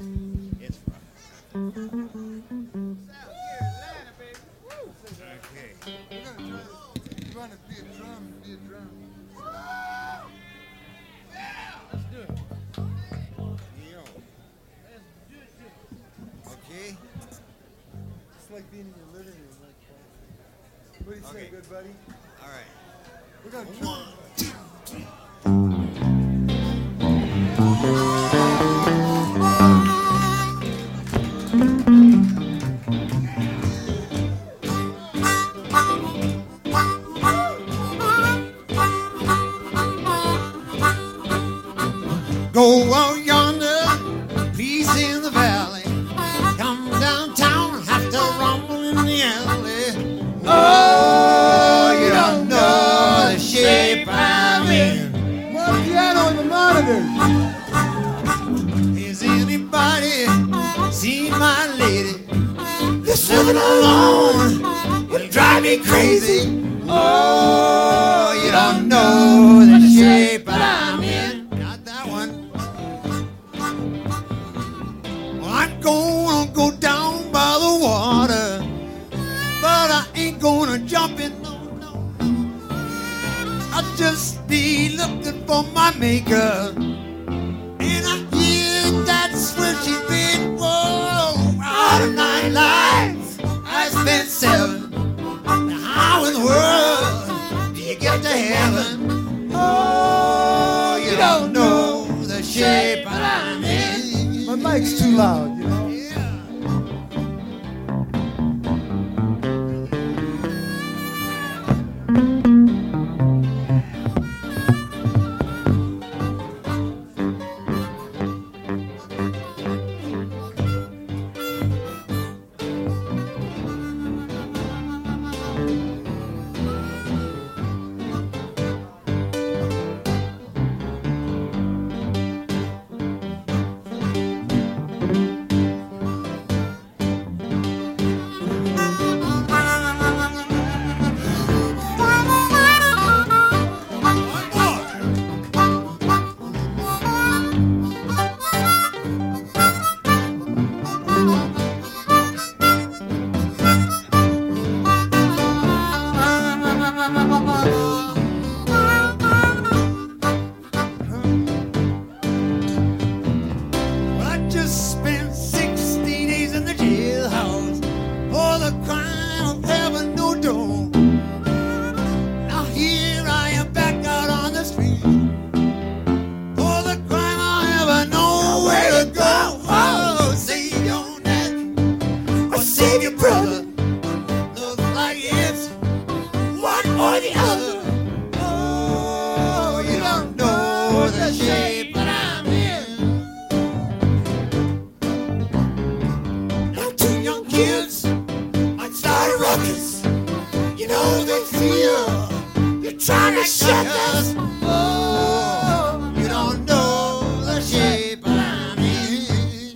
It's rough. Okay. You want to be a drum, be a drum. Let's do it. Yo. Okay. It's like being in your living room. Like, what do you say, Okay. good buddy? All right. We're going to try. 1, 2, 3. Go out yonder, peace in the valley. Come downtown, have to rumble in the alley. Oh, you don't know the shape I'm in. More piano in the monitor. Has anybody seen my lady? This living alone will drive me crazy. Oh, you don't know the shape I'm in. Not that one. Well, I'm gonna go down by the water, but I ain't gonna jump in, no. I'll just be looking for my maker. And I hear that's where she's been. Whoa, out of 9 lives, I spent 7. Now how in the world do you get to heaven? Oh, you don't know the shape I'm in. My mic's too loud, you know. Yeah. Well, I just spent 60 days in the jailhouse for the crime of having no door. Now here I am back out on the street for the crime of having nowhere to go. Oh, save your neck or save your brother. Looks like it's one or the other. Oh, you don't know the shape that I'm in. Now 2 young kids might start a ruckus. You know they feel you're trying to shut us. Oh, you don't know the shape that I'm in.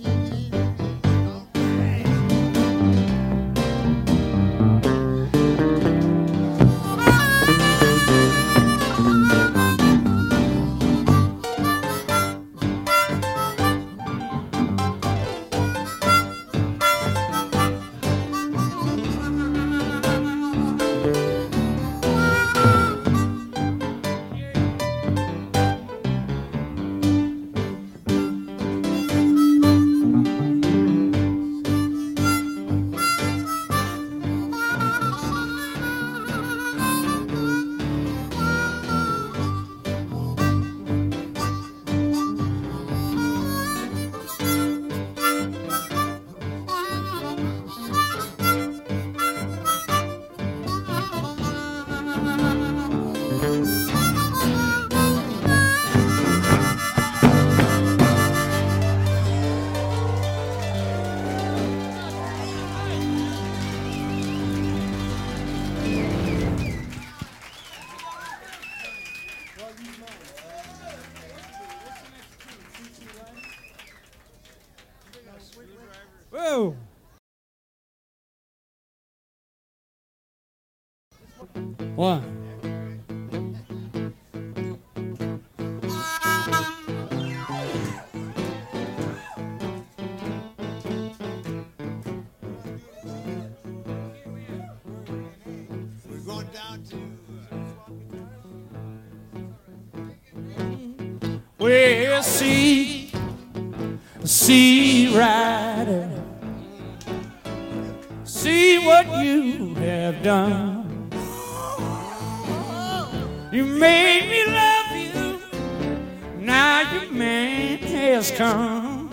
Whoa! One. down to. Well, see, rider, see what you have done. You made me love you, now your man has come.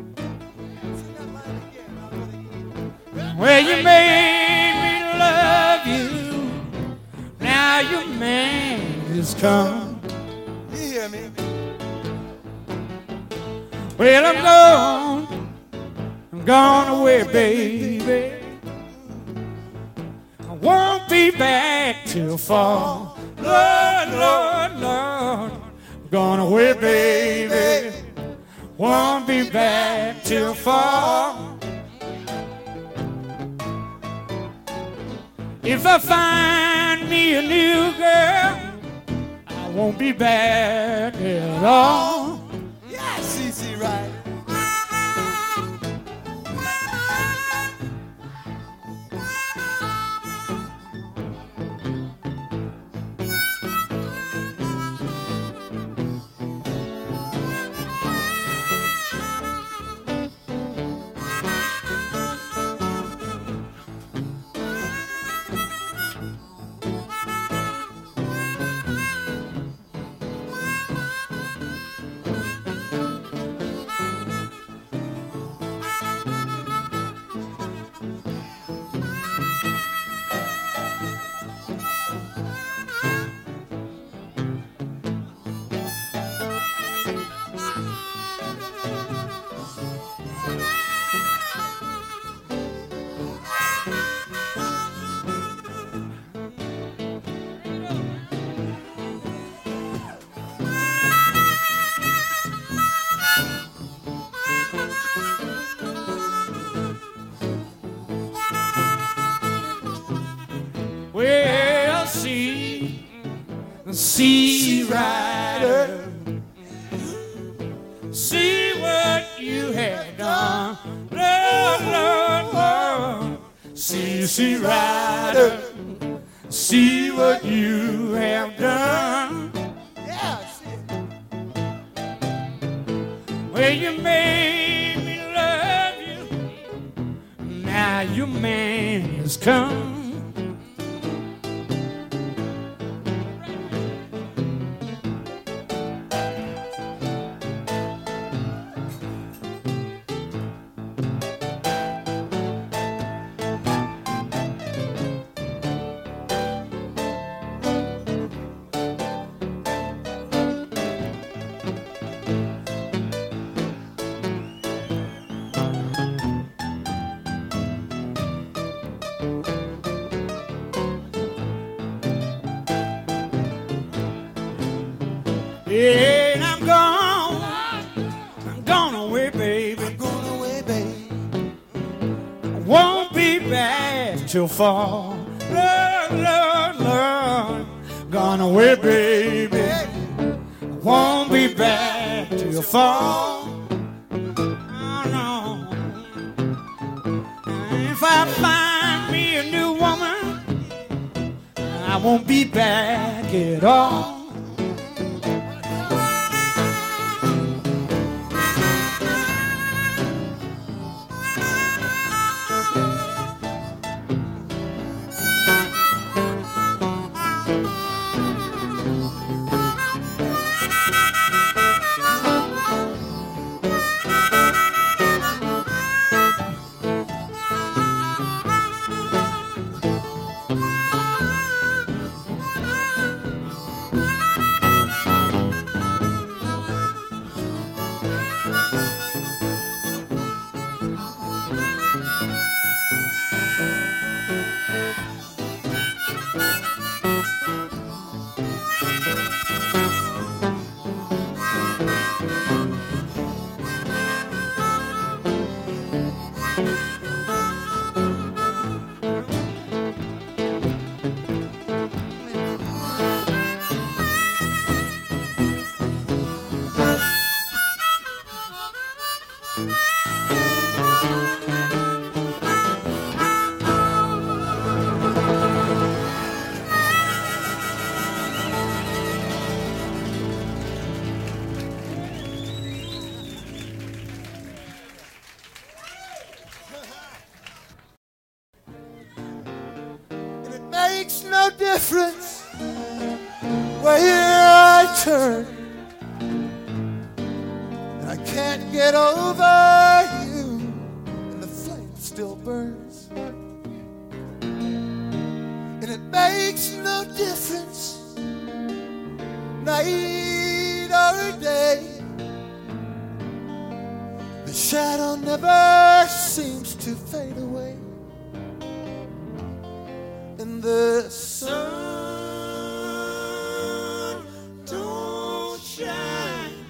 Well, you made me love you, now your man has come. You hear me? Well, I'm gone away, baby. I won't be back till fall. Lord, Lord, Lord, I'm gone away, baby. Won't be back till fall. If I find me a new girl, I won't be back at all. CC Rider. Well, see, rider, see what you have done. Lord, Lord, Lord, see, rider, see what you have done. Yeah, see. Well, you made me love you, now your man has come. Yeah, and I'm gone away, baby. I'm going away, baby. I won't be back till fall. Lord, Lord, Lord, gone away, baby. I won't be back till fall. Oh, no. If I find me a new woman, I won't be back at all. makes no difference where I turn. And I can't get over you, and the flame still burns. And it makes no difference, night or day. The shadow never seems to fade away. And the sun don't shine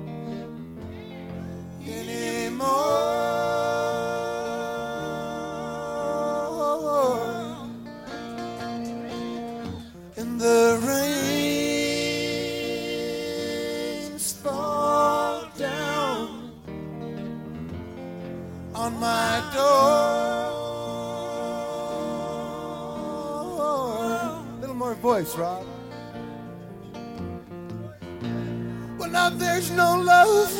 anymore. And the rains fall down on my door. Little more voice, Rob. Well, now there's no love.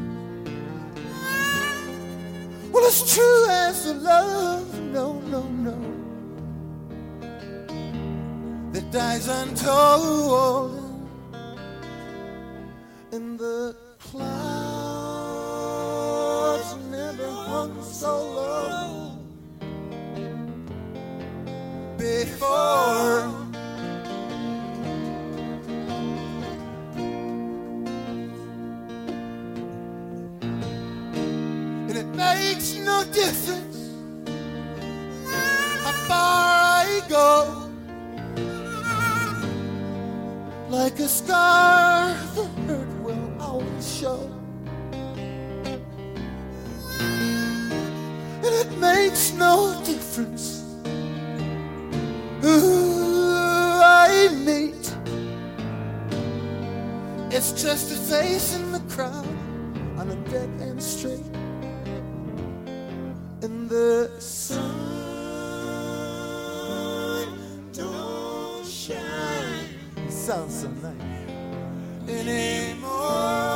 Well, as true as the love, no, no, no, that dies untold. And the clouds never hung so low before. And it makes no difference how far I go. Like a scar, the hurt will always show. And it makes no difference who I meet. It's just a face in the crowd on a dead end street. And the sun don't shine, sounds so nice, anymore.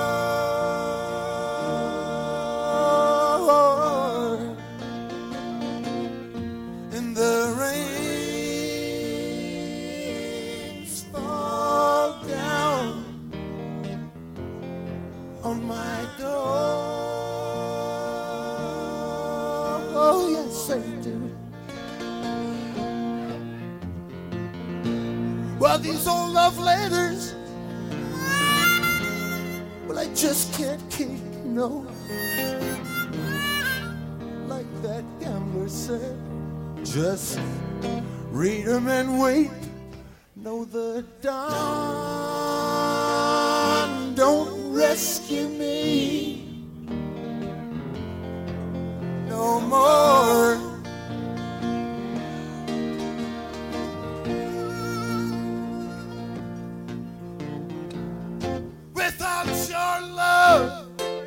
And the rains fall down on my door. Oh, yes, they do. Well, these old love letters, well, I just can't keep, no. Like that gambler said, just read them and wait. No, the dawn don't rescue me no more. Without your love,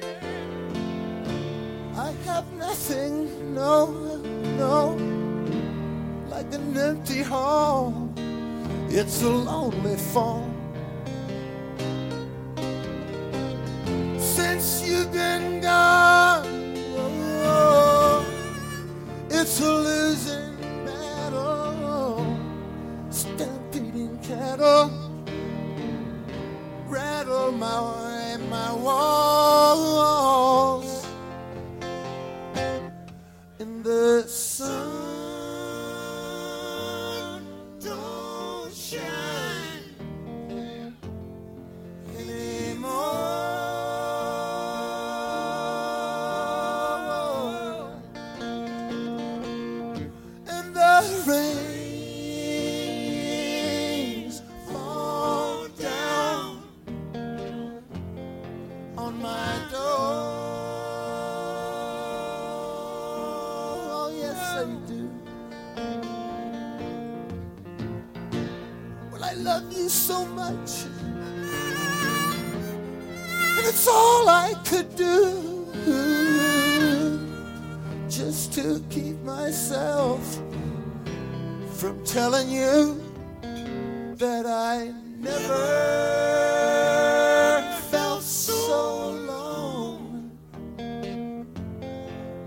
I have nothing, no, no. Like an empty hall, it's a lonely fall. Since you've been gone, oh, it's a losing battle. Stampeding cattle rattle my walls. And the sun don't shine anymore. And the rains fall down on my door. Oh, yes, they do. Well, I love you so much, and it's all I could do just to keep myself from telling you that I never felt so alone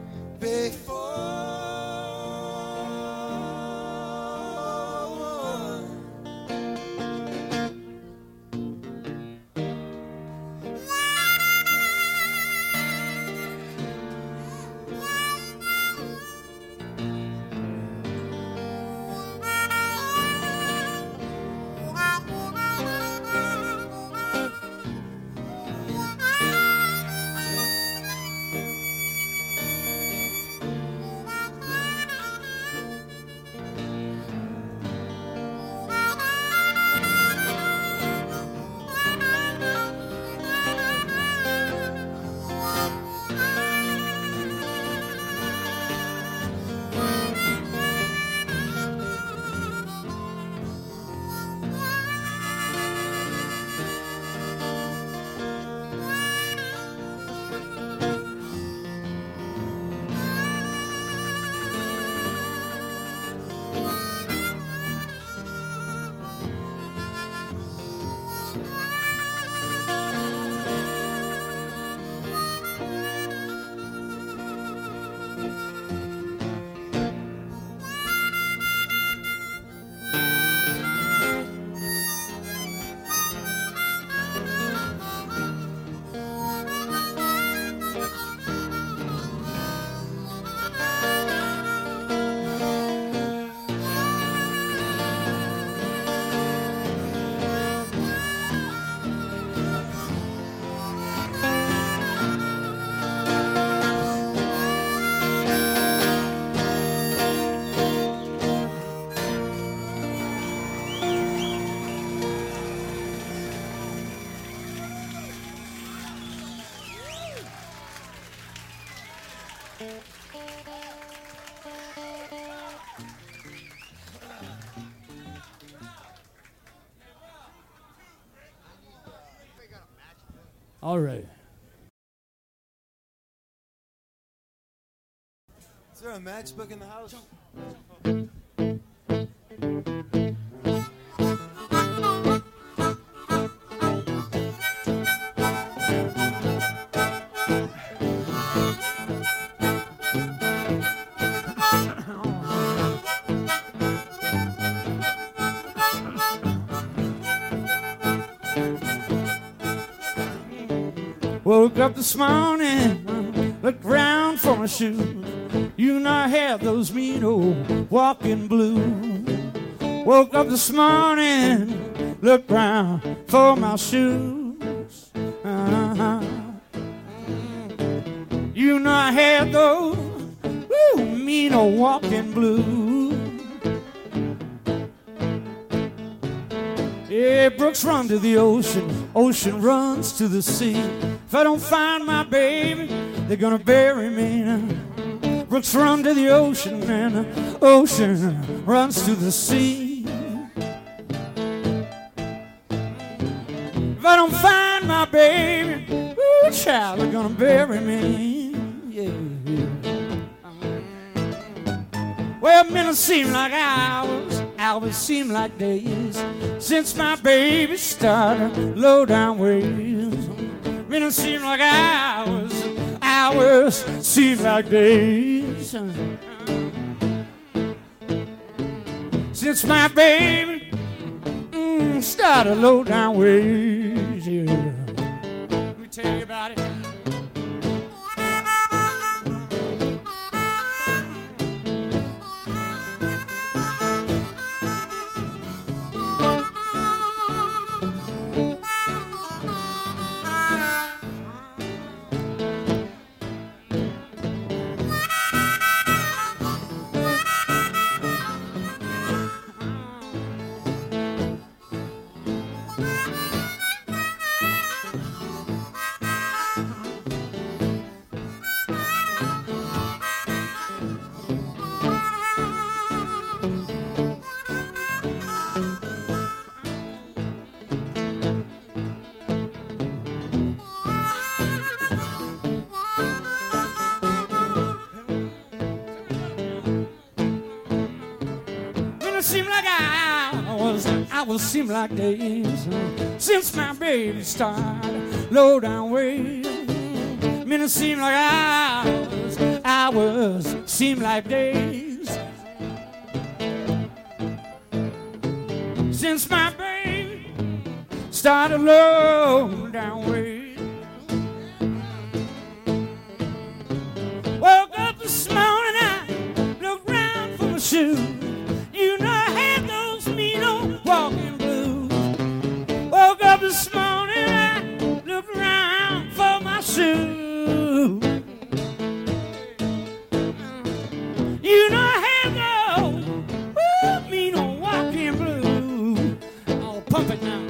before. All right. Is there a matchbook in the house? Woke up this morning, looked around for my shoes. You know I had those mean old walking blues. Woke up this morning, looked around for my shoes. You know I had those mean old walking blues. Yeah, brooks run to the ocean, ocean runs to the sea. If I don't find my baby, they're gonna bury me. Brooks run to the ocean and the ocean runs to the sea. If I don't find my baby, ooh, child, they're gonna bury me. Yeah. Well, minutes seem like hours, hours seem like days, since my baby started low down ways. Minutes seem like hours, hours seem like days, since my baby started low down ways. Yeah. Let me tell you about it. Hours seem like days, since my baby started low down ways. Minutes seem like hours, hours seem like days, since my baby started low down ways. Woke up this morning, I looked around for my shoes. You know I had those mean old walking blues. Woke up this morning, I looked around for my shoes. You know I had those mean old walking blues. Oh, pump it now.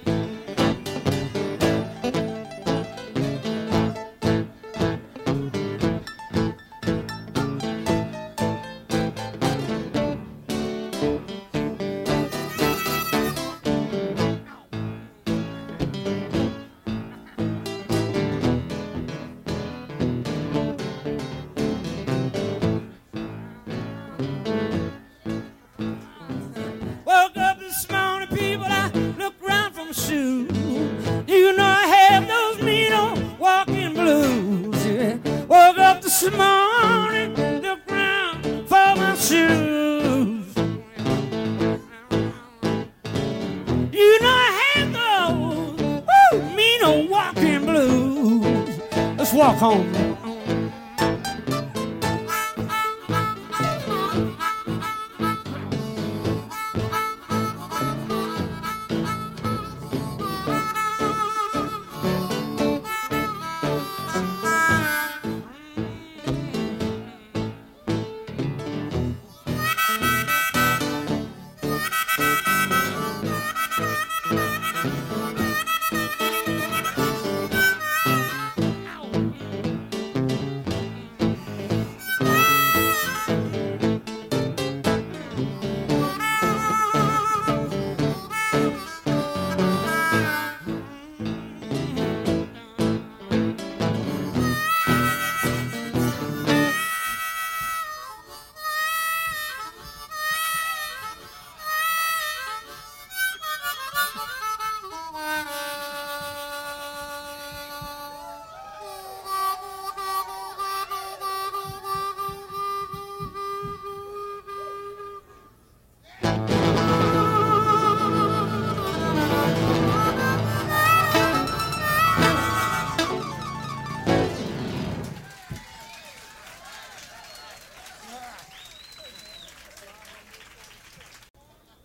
This morning, look round for my shoes. You know I had those mean old walking blues. Let's walk home.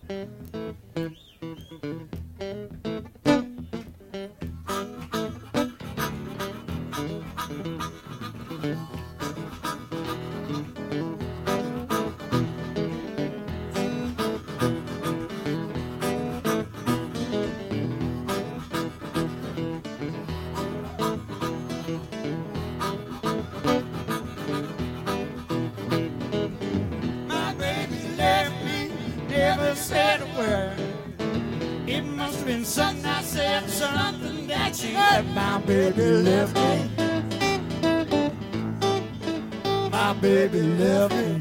My baby left me, never said a word. It must have been something I said, something that she heard. My baby left me. My baby left me.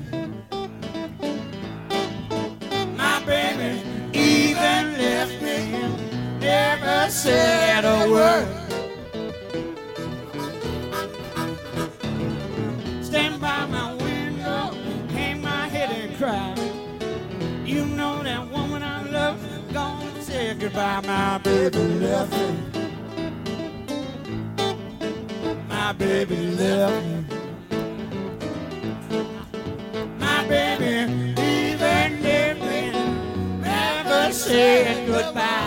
My baby even left me, never said a word. Stand by my window, hang my head and cry. You know that woman I love, gonna say goodbye. My baby left me. My baby left me. My baby even left me, never said goodbye.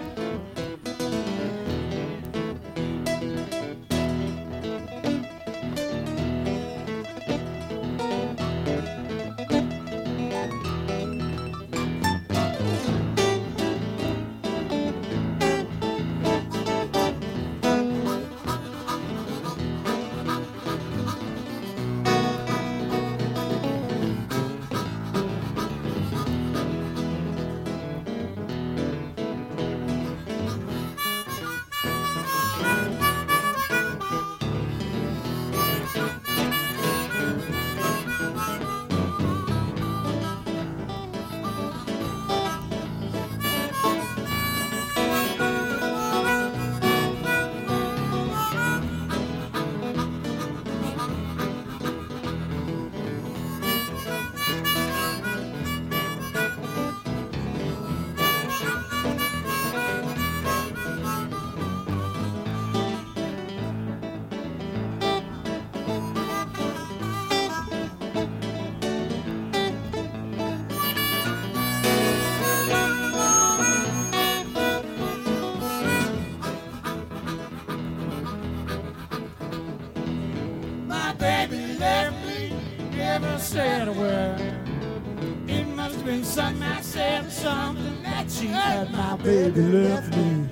Never said a word. It must have been something I said, something that she heard. My baby left me.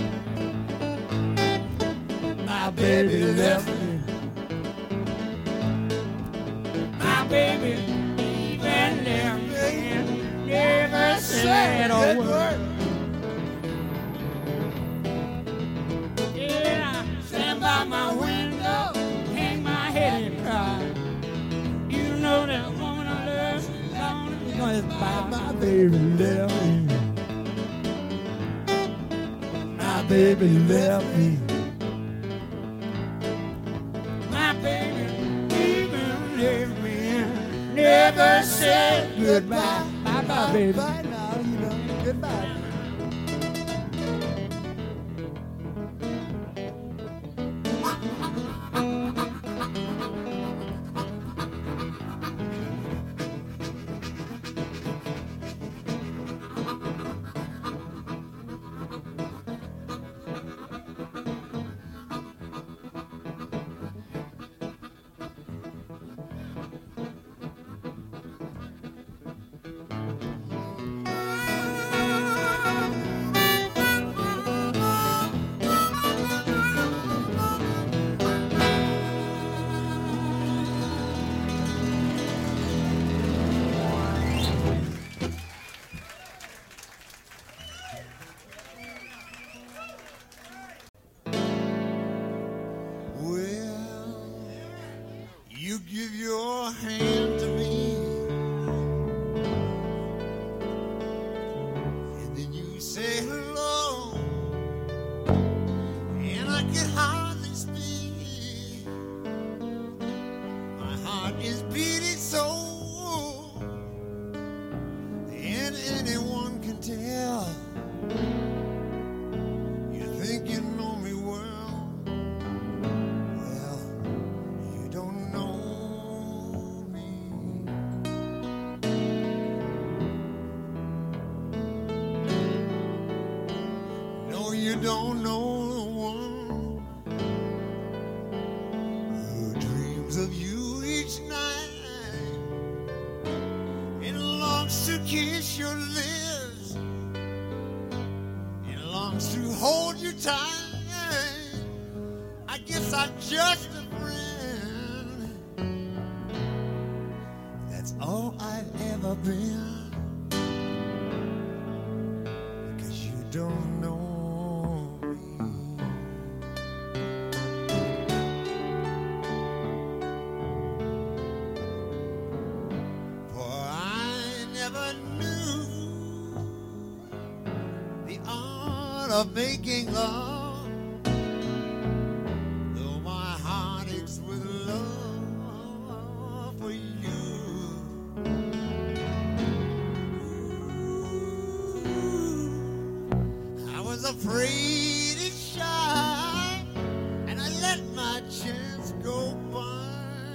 My baby left me. My baby even left me. Never said a word. Yeah, I stand by my window, hang my head and cry. You know that woman I love, gonna buy. My baby left me. My baby left me. My baby even left me, never said goodbye. Bye bye, baby. Bye now, you know. Goodbye. You give your hand to me, and then you say hello, and I can hardly speak. My heart is beating so, and anyone can tell. You think you know me well. Well, you don't know. don't know the one who dreams of you each night and longs to kiss your lips and longs to hold you tight. I guess I'm just a friend. That's all I've ever been. Because you don't know me. For I never knew the art of making love. Afraid and shy, and I let my chance go by.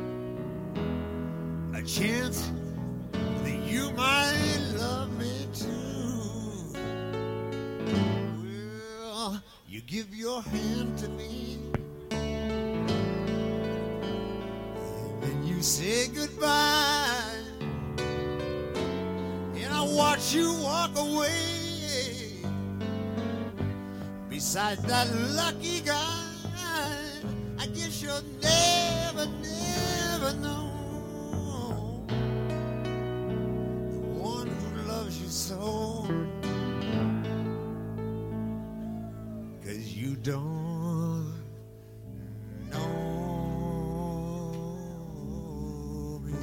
A chance that you might love me too. Well, you give your hand to me, and then you say goodbye, and I watch you walk away beside that lucky guy. I guess you'll never, never know the one who loves you so. 'Cause you don't know me.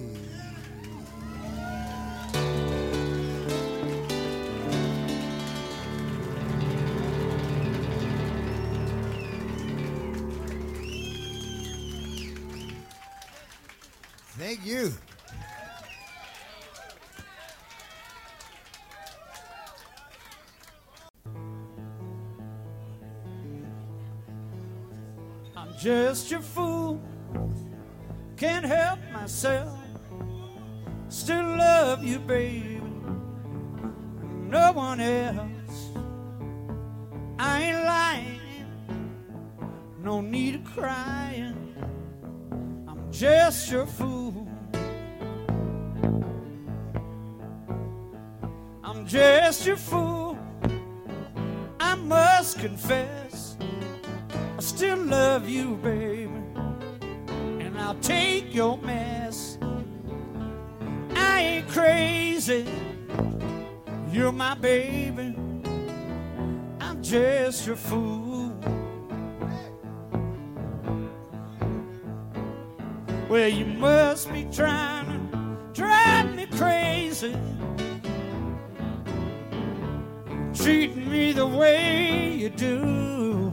Thank you. I'm just your fool, can't help myself. Still love you, baby, no one else. I ain't lying, no need of crying. I'm just your fool. I'm just your fool. I must confess, I still love you, baby, and I'll take your mess. I ain't crazy, you're my baby. I'm just your fool. Well, you must be trying to drive me crazy, treating me the way you do.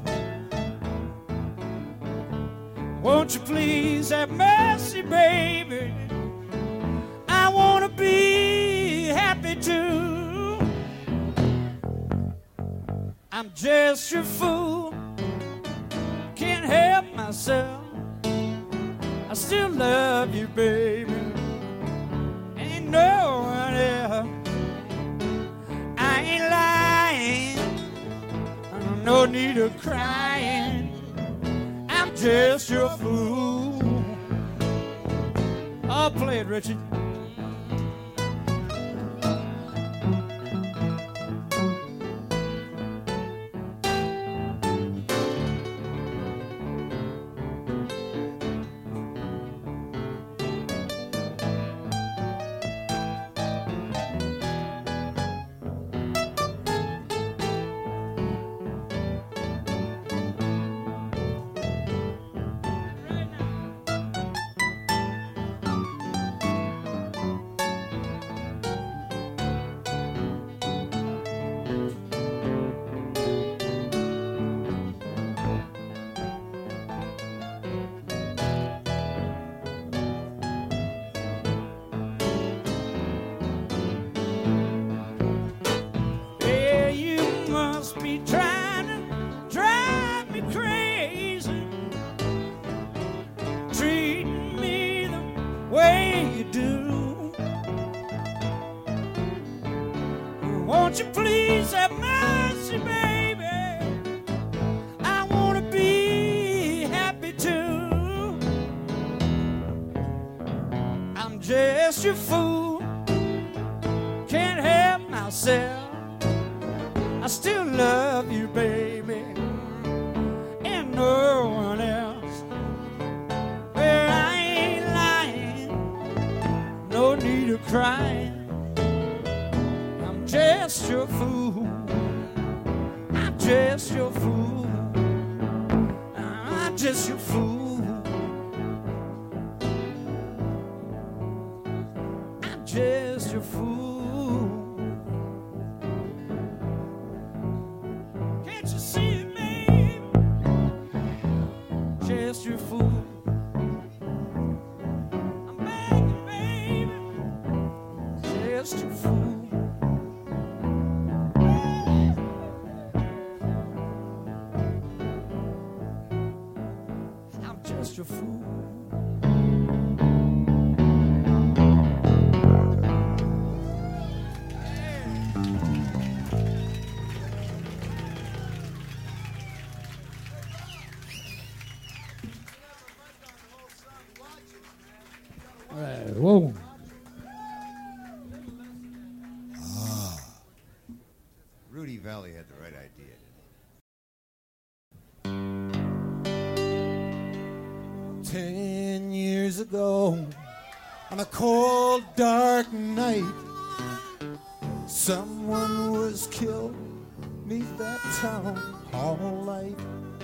Won't you please have mercy, baby? I want to be happy too. I'm just your fool, can't help myself. I still love you, baby, ain't no one else. I ain't lying, no need of crying. I'm just your fool. I'll play it, Richard. Be trying to drive me crazy, treating me the way you do. Won't you please have mercy, baby? just a fool. Can't help myself. I still love you, baby, and no one else. Well, I ain't lying, no need of crying. I'm just your fool. I'm just your fool. I'm just your fool. I'm just your fool. Just your fool. I'm begging, baby. Just your fool. I'm just your fool. Whoa. Rudy Valley had the right idea. 10 years ago, on a cold, dark night, someone was killed neath that town hall light.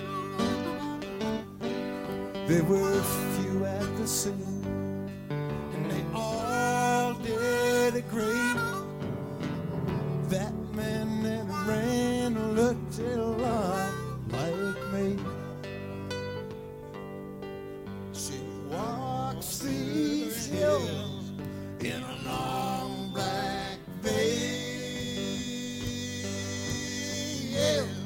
There were few at the scene, and they all did agree that man that ran looked a lot like me. She walks these hills in a long black veil.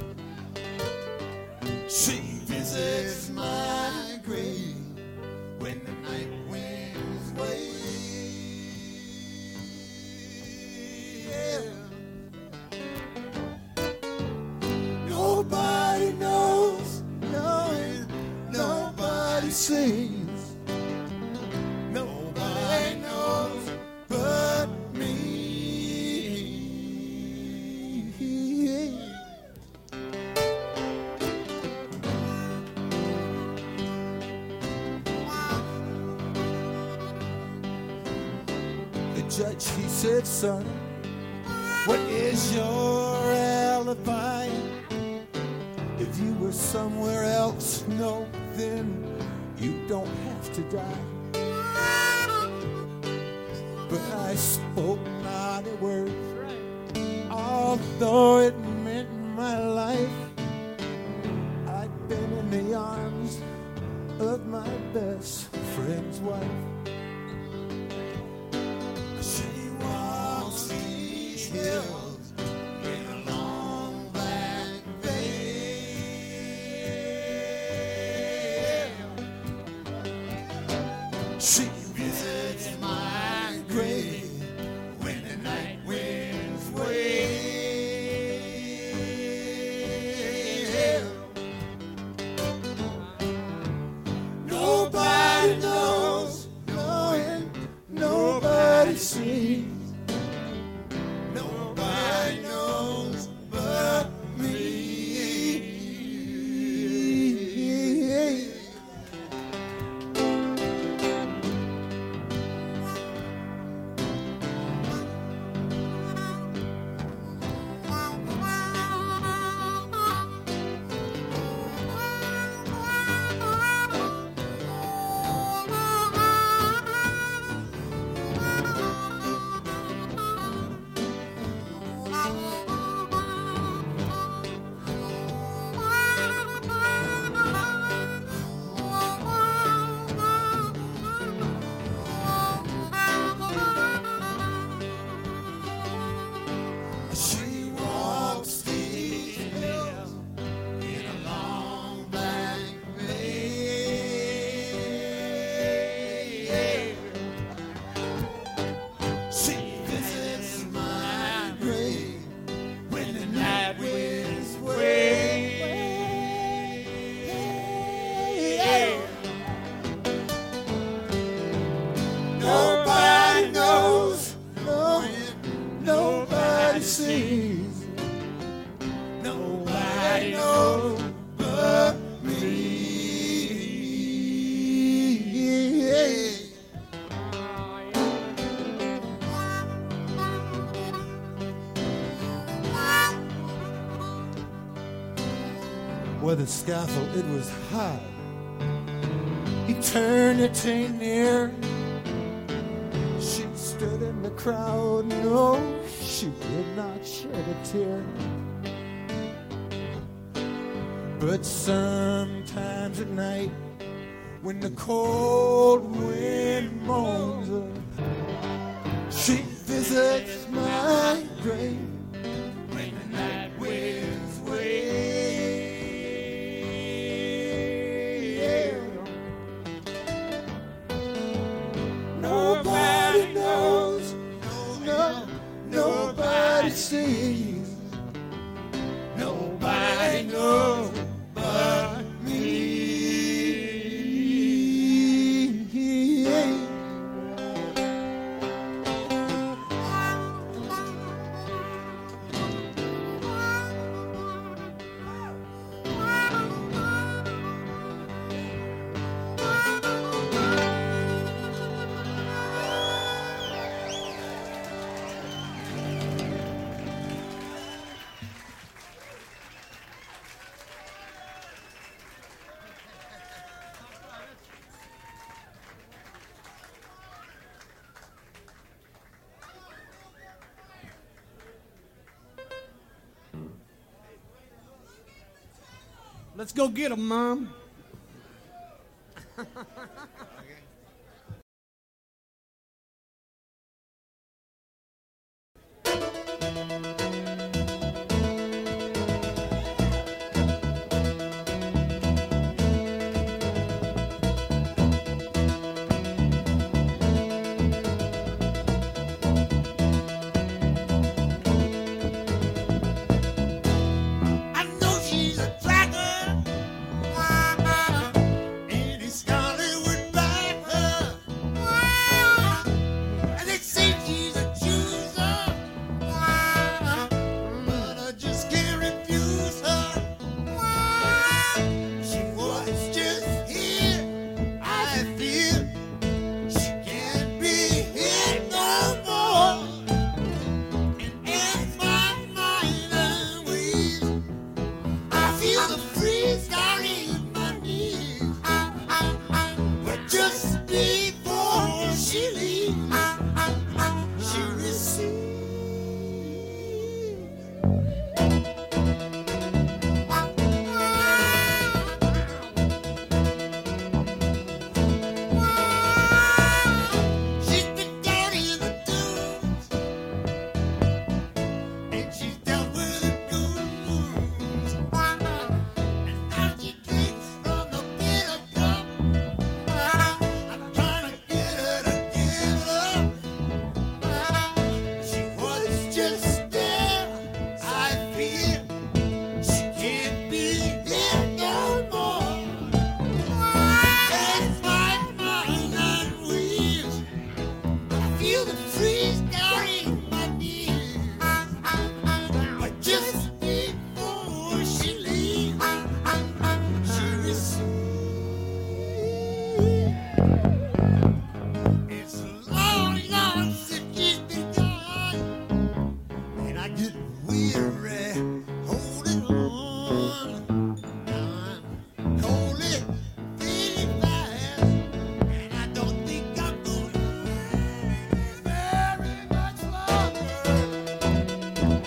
She visits my grave when the night winds wail. Nobody knows, nobody sees, nobody knows but me. The judge, he said, son, what is your alibi? If you were somewhere else, no, then you don't have to die. But I spoke not a word, although it meant my life. I'd been in the arms of my best friend's wife. She walks these hills in a long black veil. She visits my grave when the night winds wail. Nobody knows, nobody sees, nobody knows but me. sees. Nobody knows but me. Where the scaffold, it was high. Eternity near. She stood in the crowd. No, she did not shed a tear. But sometimes at night, when the cold wind moans her, she visits my grave. When the night winds wave. Nobody knows, no, nobody sees, nobody knows but me. Let's go get him, Mom. I know she's a tracker, and it's Hollywood back her. And they say she's a chooser, but I just can't refuse her. She was just here, I feel. She can't be here no more. And in my mind and ways, I feel the freeze down in my knees. But just before she leaves, she receives. She's been down in the dunes, and she's dealt with the blues. And now she drinks from the bitter cup. I'm trying to get her to give up. She was just there, I feel. She can't be here no more. That's my mind and wheels. I feel the freeze down in my knees. But just before she leaves, she receives. It's long, long since she's been gone, and I get weary holding on. Now I'm coldly feeling fast, and I don't think I'm going to live very much longer.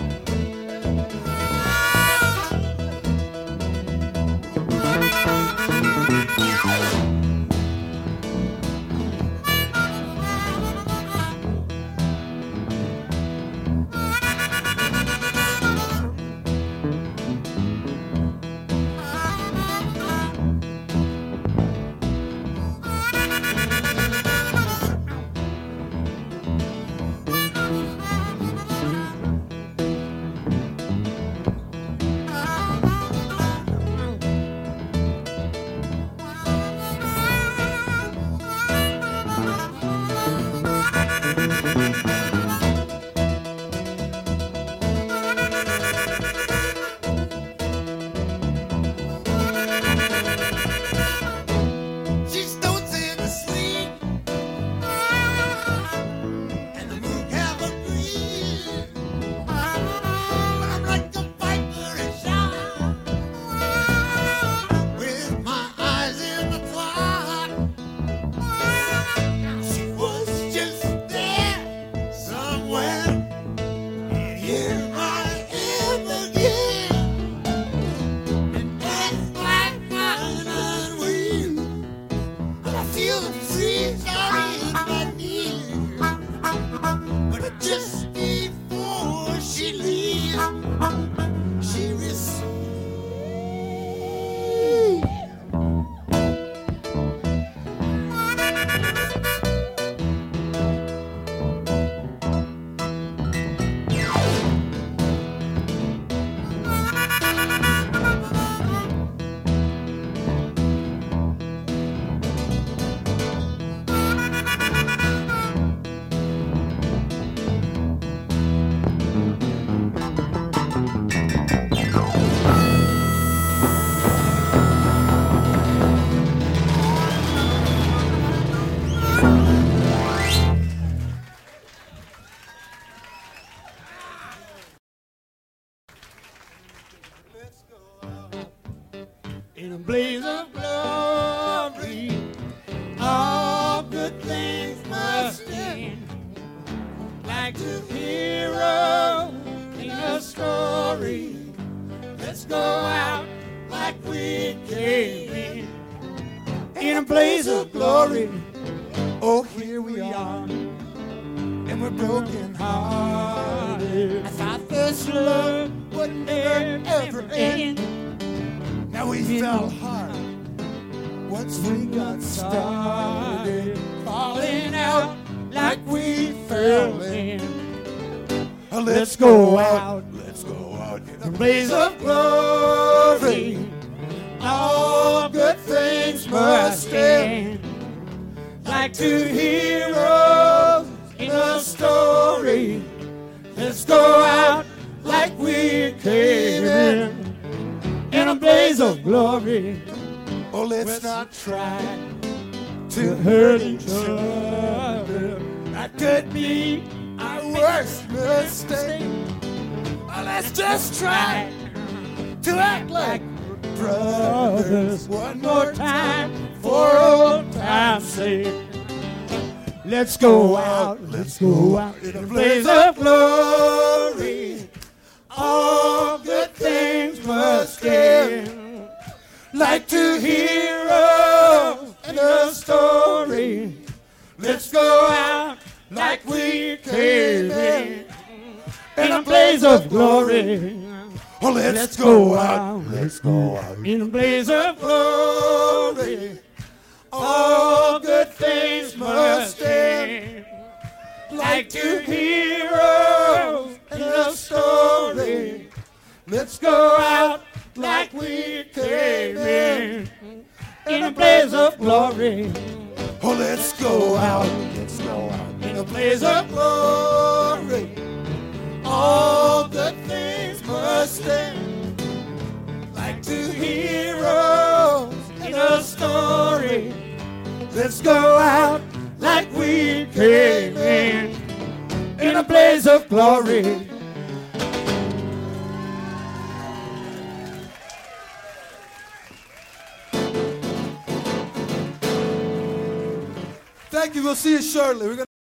like two heroes in a story. Let's go out like we came in a blaze of glory. Oh, here we are, and we're broken hearted. I thought this love would never end. Now we fell hard once we got started, Falling out like we fell in. Let's go out, let's go out in a blaze of glory. All good things must end. Like two heroes in a story. Let's go out like we came in a blaze of glory. Oh, let's not try To hurt each other. That could be our worst mistake. Oh, let's just try to act like brothers one more time for old time's sake. Let's go out in a blaze of glory. All good things must end. Like two heroes in a story. Let's go out like we came in a blaze of glory. Oh, let's go out, let's go out In a blaze of glory. All good things must end. Like two heroes in a story. Let's go out like we came in a blaze of glory. Oh, let's go out In a blaze of glory. All good things must end. Like two heroes in a story. Let's go out like we came in a blaze of glory. Thank you. We'll see you shortly. We're gonna